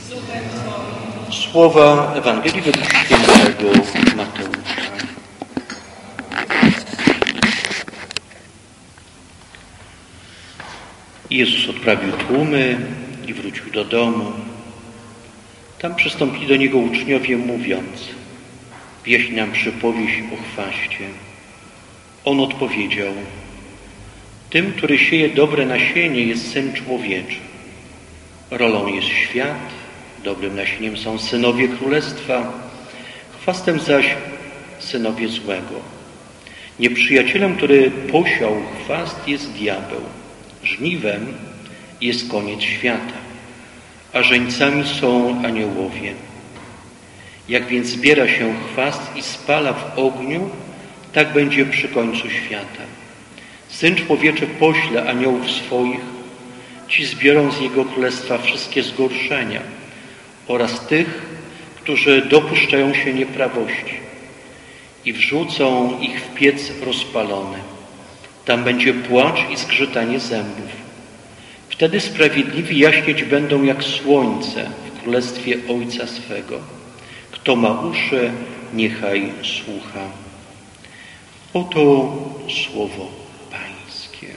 Słowa Ewangelii według świętego Mateusza. Jezus odprawił tłumy i wrócił do domu. Tam przystąpili do Niego uczniowie, mówiąc: wieś nam przypowieść o chwaście. On odpowiedział: tym, który sieje dobre nasienie, jest Syn Człowieczy. Rolą jest świat, dobrym nasieniem są synowie Królestwa, chwastem zaś synowie złego. Nieprzyjacielem, który posiał chwast, jest diabeł. Żniwem jest koniec świata, a żeńcami są aniołowie. Jak więc zbiera się chwast i spala w ogniu, tak będzie przy końcu świata. Syn Człowieczy pośle aniołów swoich, ci zbiorą z Jego Królestwa wszystkie zgorszenia oraz tych, którzy dopuszczają się nieprawości, i wrzucą ich w piec rozpalony. Tam będzie płacz i zgrzytanie zębów. Wtedy sprawiedliwi jaśnieć będą jak słońce w królestwie Ojca swego. Kto ma uszy, niechaj słucha. Oto słowo Pańskie.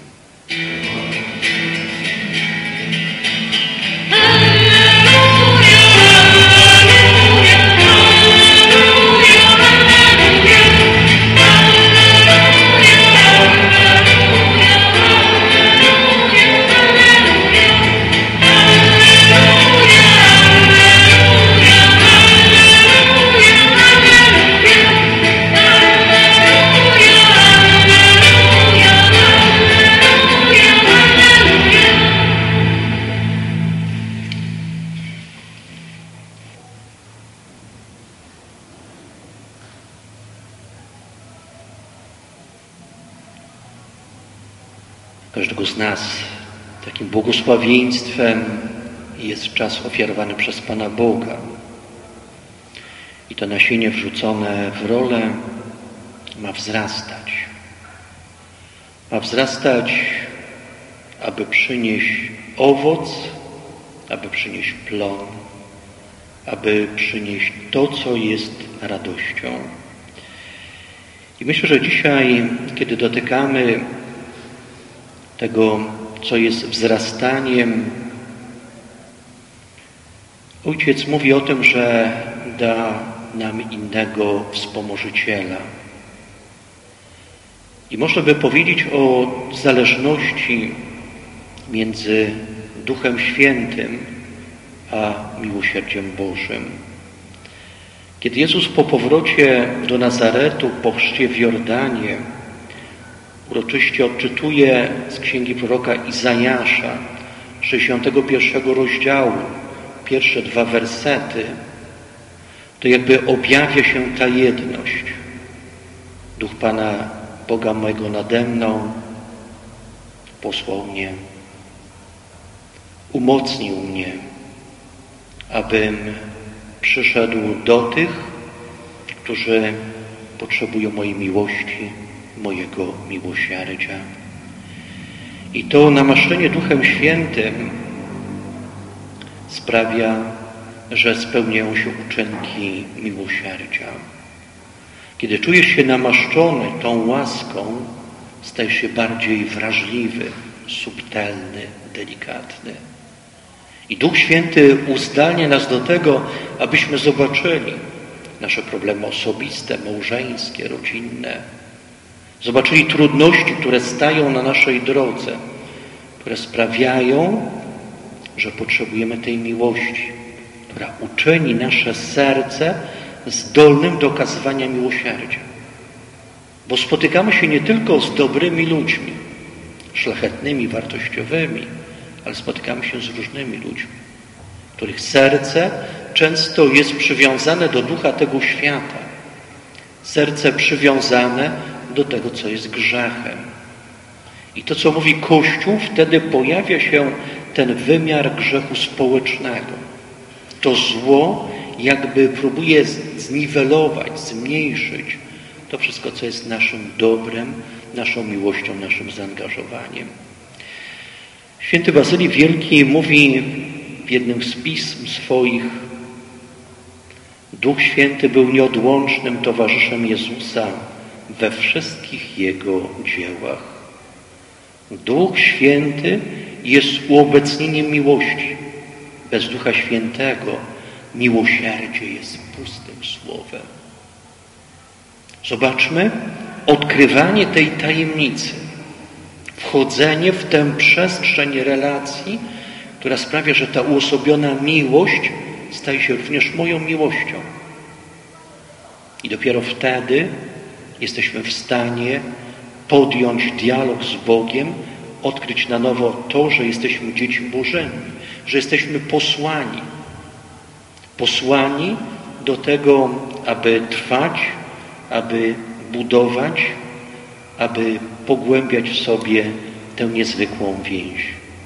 Każdego z nas takim błogosławieństwem jest czas ofiarowany przez Pana Boga. I to nasienie wrzucone w rolę ma wzrastać. Ma wzrastać, aby przynieść owoc, aby przynieść plon, aby przynieść to, co jest radością. I myślę, że dzisiaj, kiedy dotykamy tego, co jest wzrastaniem, Ojciec mówi o tym, że da nam innego wspomożyciela. I można by powiedzieć o zależności między Duchem Świętym a miłosierdziem Bożym. Kiedy Jezus po powrocie do Nazaretu, po chrzcie w Jordanie, uroczyście odczytuje z księgi proroka Izajasza, 61 rozdziału, pierwsze 2 wersety, to jakby objawia się ta jedność. Duch Pana Boga mego nade mną posłał mnie, umocnił mnie, abym przyszedł do tych, którzy potrzebują mojej miłości, mojego miłosierdzia. I to namaszczenie Duchem Świętym sprawia, że spełniają się uczynki miłosierdzia. Kiedy czujesz się namaszczony tą łaską, stajesz się bardziej wrażliwy, subtelny, delikatny. I Duch Święty uzdalnia nas do tego, abyśmy zobaczyli nasze problemy osobiste, małżeńskie, rodzinne. Zobaczyli trudności, które stają na naszej drodze, które sprawiają, że potrzebujemy tej miłości, która uczyni nasze serce zdolnym do okazywania miłosierdzia. Bo spotykamy się nie tylko z dobrymi ludźmi, szlachetnymi, wartościowymi, ale spotykamy się z różnymi ludźmi, których serce często jest przywiązane do ducha tego świata. Serce przywiązane do tego, co jest grzechem. I to, co mówi Kościół, wtedy pojawia się ten wymiar grzechu społecznego. To zło jakby próbuje zniwelować, zmniejszyć to wszystko, co jest naszym dobrem, naszą miłością, naszym zaangażowaniem. Święty Bazylii Wielki mówi w jednym z pism swoich: Duch Święty był nieodłącznym towarzyszem Jezusa we wszystkich Jego dziełach. Duch Święty jest uobecnieniem miłości. Bez Ducha Świętego miłosierdzie jest pustym słowem. Zobaczmy, odkrywanie tej tajemnicy, wchodzenie w tę przestrzeń relacji, która sprawia, że ta uosobiona miłość staje się również moją miłością. I dopiero wtedy jesteśmy w stanie podjąć dialog z Bogiem, odkryć na nowo to, że jesteśmy dziećmi Bożymi, że jesteśmy posłani. Posłani do tego, aby trwać, aby budować, aby pogłębiać w sobie tę niezwykłą więź.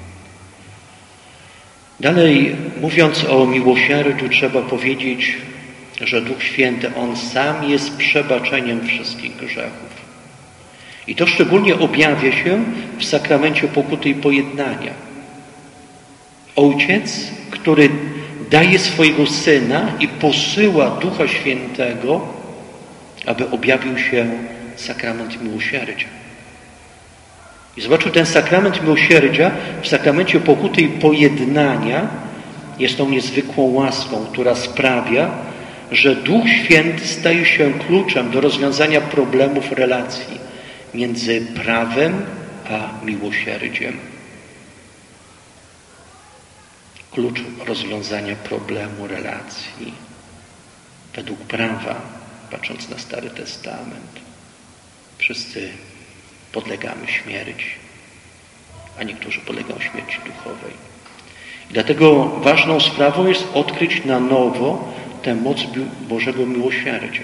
Dalej, mówiąc o miłosierdziu, trzeba powiedzieć, że Duch Święty, On sam jest przebaczeniem wszystkich grzechów. I to szczególnie objawia się w sakramencie pokuty i pojednania. Ojciec, który daje swojego Syna i posyła Ducha Świętego, aby objawił się sakrament miłosierdzia. I zobaczmy, ten sakrament miłosierdzia w sakramencie pokuty i pojednania jest tą niezwykłą łaską, która sprawia, że Duch Święty staje się kluczem do rozwiązania problemów relacji między prawem a miłosierdziem. Klucz rozwiązania problemu relacji według prawa, patrząc na Stary Testament. Wszyscy podlegamy śmierci, a niektórzy podlegają śmierci duchowej. I dlatego ważną sprawą jest odkryć na nowo tę moc Bożego miłosierdzia.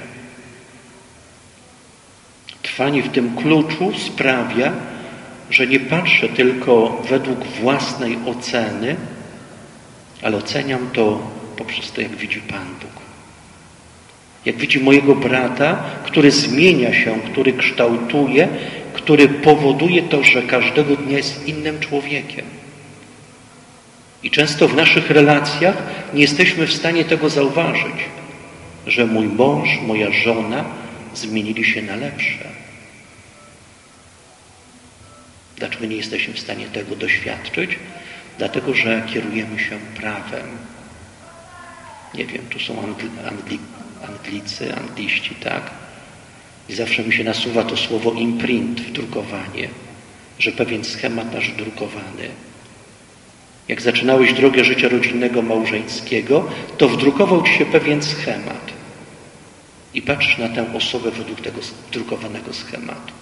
Trwanie w tym kluczu sprawia, że nie patrzę tylko według własnej oceny, ale oceniam to poprzez to, jak widzi Pan Bóg. Jak widzi mojego brata, który zmienia się, który kształtuje, który powoduje to, że każdego dnia jest innym człowiekiem. I często w naszych relacjach nie jesteśmy w stanie tego zauważyć, że mój mąż, moja żona zmienili się na lepsze. Dlaczego nie jesteśmy w stanie tego doświadczyć? Dlatego, że kierujemy się prawem. Nie wiem, tu są Anglicy, angliści, tak? I zawsze mi się nasuwa to słowo imprint, wdrukowanie, że pewien schemat masz wdrukowany. Jak zaczynałeś drogę życia rodzinnego, małżeńskiego, to wdrukował ci się pewien schemat. I patrzysz na tę osobę według tego wdrukowanego schematu.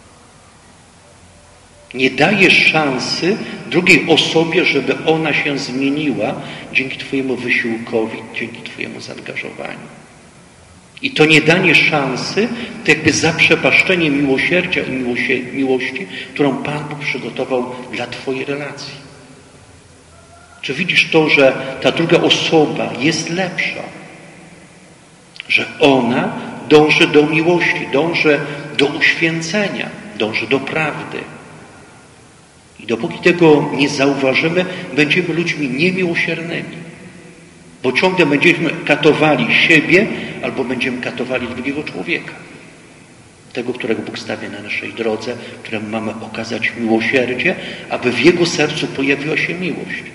Nie dajesz szansy drugiej osobie, żeby ona się zmieniła dzięki twojemu wysiłkowi, dzięki twojemu zaangażowaniu. I to niedanie szansy to jakby zaprzepaszczenie miłosierdzia i miłości, którą Pan Bóg przygotował dla twojej relacji. Czy widzisz to, że ta druga osoba jest lepsza? Że ona dąży do miłości, dąży do uświęcenia, dąży do prawdy. I dopóki tego nie zauważymy, będziemy ludźmi niemiłosiernymi. Bo ciągle będziemy katowali siebie albo będziemy katowali drugiego człowieka. Tego, którego Bóg stawia na naszej drodze, któremu mamy okazać miłosierdzie, aby w jego sercu pojawiła się miłość.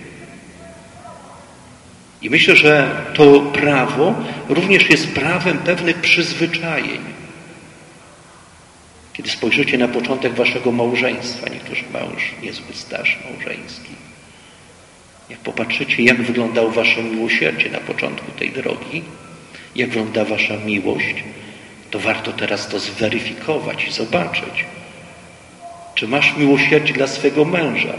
I myślę, że to prawo również jest prawem pewnych przyzwyczajeń. Kiedy spojrzycie na początek waszego małżeństwa, niektórzy mają już niezły staż małżeński, jak popatrzycie, jak wyglądało wasze miłosierdzie na początku tej drogi, jak wygląda wasza miłość, to warto teraz to zweryfikować i zobaczyć, czy masz miłosierdzie dla swego męża.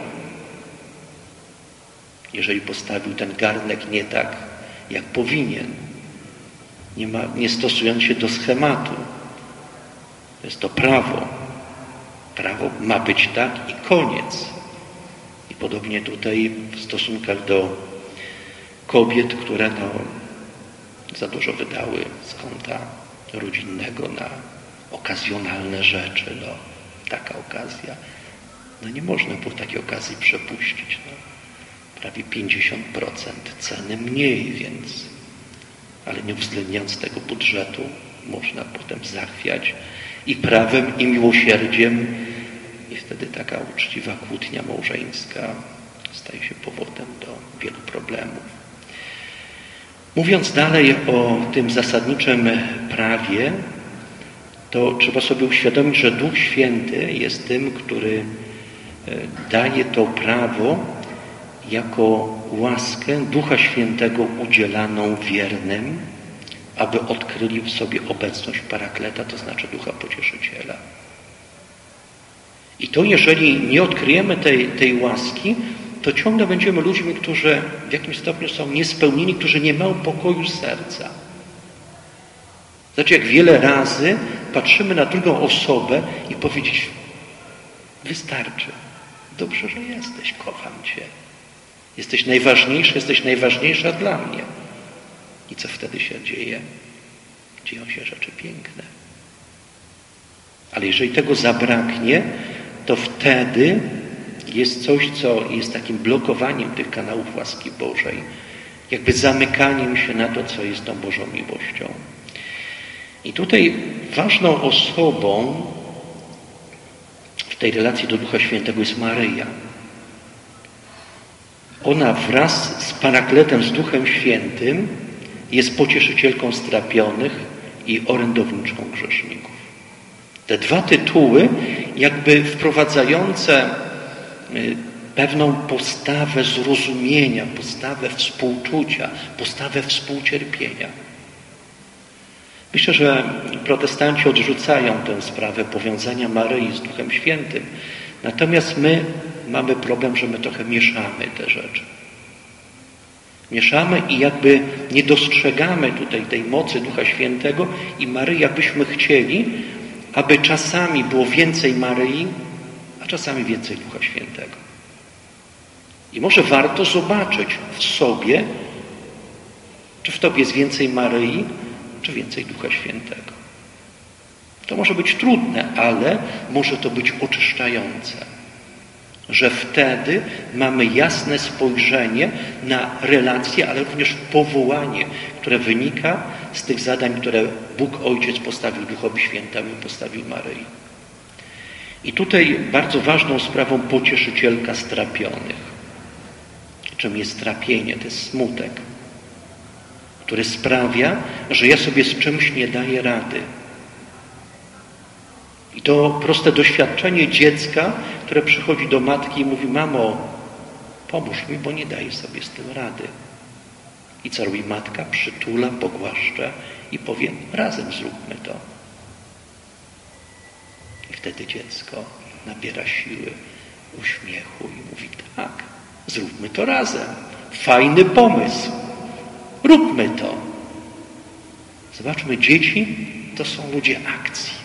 Jeżeli postawił ten garnek nie tak, jak powinien, nie stosując się do schematu. To jest to prawo. Prawo ma być tak i koniec. I podobnie tutaj w stosunkach do kobiet, które za dużo wydały z konta rodzinnego na okazjonalne rzeczy. Taka okazja. Nie można było takiej okazji przepuścić. prawie 50% ceny mniej, więc, ale nie uwzględniając tego budżetu, można potem zachwiać i prawem, i miłosierdziem, i wtedy taka uczciwa kłótnia małżeńska staje się powodem do wielu problemów. Mówiąc dalej o tym zasadniczym prawie, to trzeba sobie uświadomić, że Duch Święty jest tym, który daje to prawo jako łaskę Ducha Świętego udzielaną wiernym, aby odkryli w sobie obecność Parakleta, to znaczy Ducha Pocieszyciela. I to jeżeli nie odkryjemy tej łaski, to ciągle będziemy ludźmi, którzy w jakimś stopniu są niespełnieni, którzy nie mają pokoju serca. Znaczy, jak wiele razy patrzymy na drugą osobę i powiedzieć: wystarczy, dobrze, że jesteś, kocham Cię. Jesteś najważniejszy, jesteś najważniejsza dla mnie. I co wtedy się dzieje? Dzieją się rzeczy piękne. Ale jeżeli tego zabraknie, to wtedy jest coś, co jest takim blokowaniem tych kanałów łaski Bożej. Jakby zamykaniem się na to, co jest tą Bożą miłością. I tutaj ważną osobą w tej relacji do Ducha Świętego jest Maryja. Ona wraz z Parakletem, z Duchem Świętym jest pocieszycielką strapionych i orędowniczką grzeszników. Te dwa tytuły jakby wprowadzające pewną postawę zrozumienia, postawę współczucia, postawę współcierpienia. Myślę, że protestanci odrzucają tę sprawę powiązania Maryi z Duchem Świętym. Natomiast my mamy problem, że my trochę mieszamy te rzeczy. Mieszamy i jakby nie dostrzegamy tutaj tej mocy Ducha Świętego i Maryi, jakbyśmy chcieli, aby czasami było więcej Maryi, a czasami więcej Ducha Świętego. I może warto zobaczyć w sobie, czy w tobie jest więcej Maryi, czy więcej Ducha Świętego. To może być trudne, ale może to być oczyszczające. Że wtedy mamy jasne spojrzenie na relacje, ale również powołanie, które wynika z tych zadań, które Bóg Ojciec postawił Duchowi Świętemu i postawił Maryi. I tutaj bardzo ważną sprawą pocieszycielka strapionych. Czym jest strapienie? To jest smutek, który sprawia, że ja sobie z czymś nie daję rady. I to proste doświadczenie dziecka, które przychodzi do matki i mówi: mamo, pomóż mi, bo nie daję sobie z tym rady. I co robi matka? Przytula, pogłaszcza i powie: razem zróbmy to. I wtedy dziecko nabiera siły, uśmiechu i mówi: tak, zróbmy to razem. Fajny pomysł. Róbmy to. Zobaczmy, dzieci to są ludzie akcji.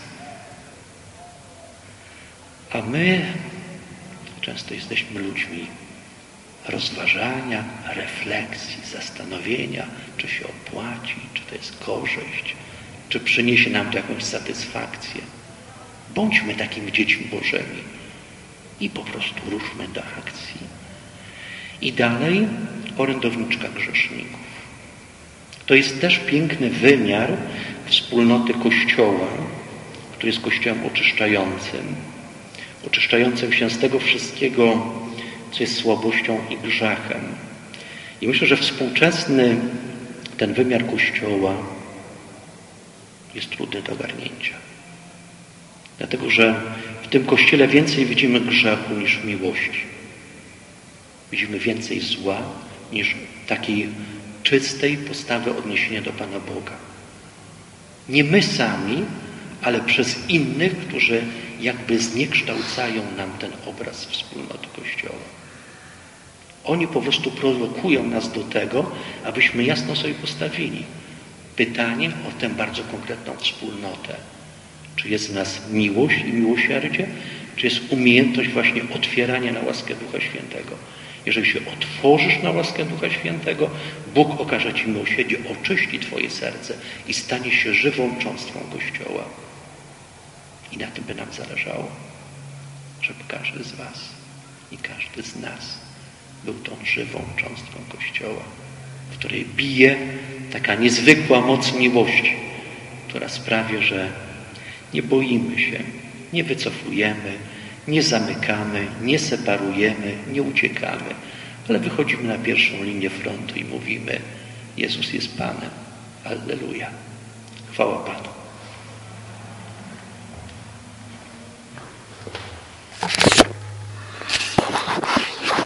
A my często jesteśmy ludźmi rozważania, refleksji, zastanowienia, czy się opłaci, czy to jest korzyść, czy przyniesie nam to jakąś satysfakcję. Bądźmy takimi dziećmi Bożymi i po prostu ruszmy do akcji. I dalej orędowniczka grzeszników. To jest też piękny wymiar wspólnoty Kościoła, który jest Kościołem oczyszczającym się z tego wszystkiego, co jest słabością i grzechem. I myślę, że współczesny ten wymiar Kościoła jest trudny do ogarnięcia. Dlatego, że w tym Kościele więcej widzimy grzechu niż miłości. Widzimy więcej zła niż takiej czystej postawy odniesienia do Pana Boga. Nie my sami, ale przez innych, którzy jakby zniekształcają nam ten obraz wspólnoty Kościoła. Oni po prostu prowokują nas do tego, abyśmy jasno sobie postawili pytanie o tę bardzo konkretną wspólnotę. Czy jest w nas miłość i miłosierdzie, czy jest umiejętność właśnie otwierania na łaskę Ducha Świętego. Jeżeli się otworzysz na łaskę Ducha Świętego, Bóg okaże ci miłosierdzie, oczyści twoje serce i stanie się żywą cząstką Kościoła. I na tym by nam zależało, żeby każdy z was i każdy z nas był tą żywą cząstką Kościoła, w której bije taka niezwykła moc miłości, która sprawia, że nie boimy się, nie wycofujemy, nie zamykamy, nie separujemy, nie uciekamy, ale wychodzimy na pierwszą linię frontu i mówimy: Jezus jest Panem. Alleluja. Chwała Panu.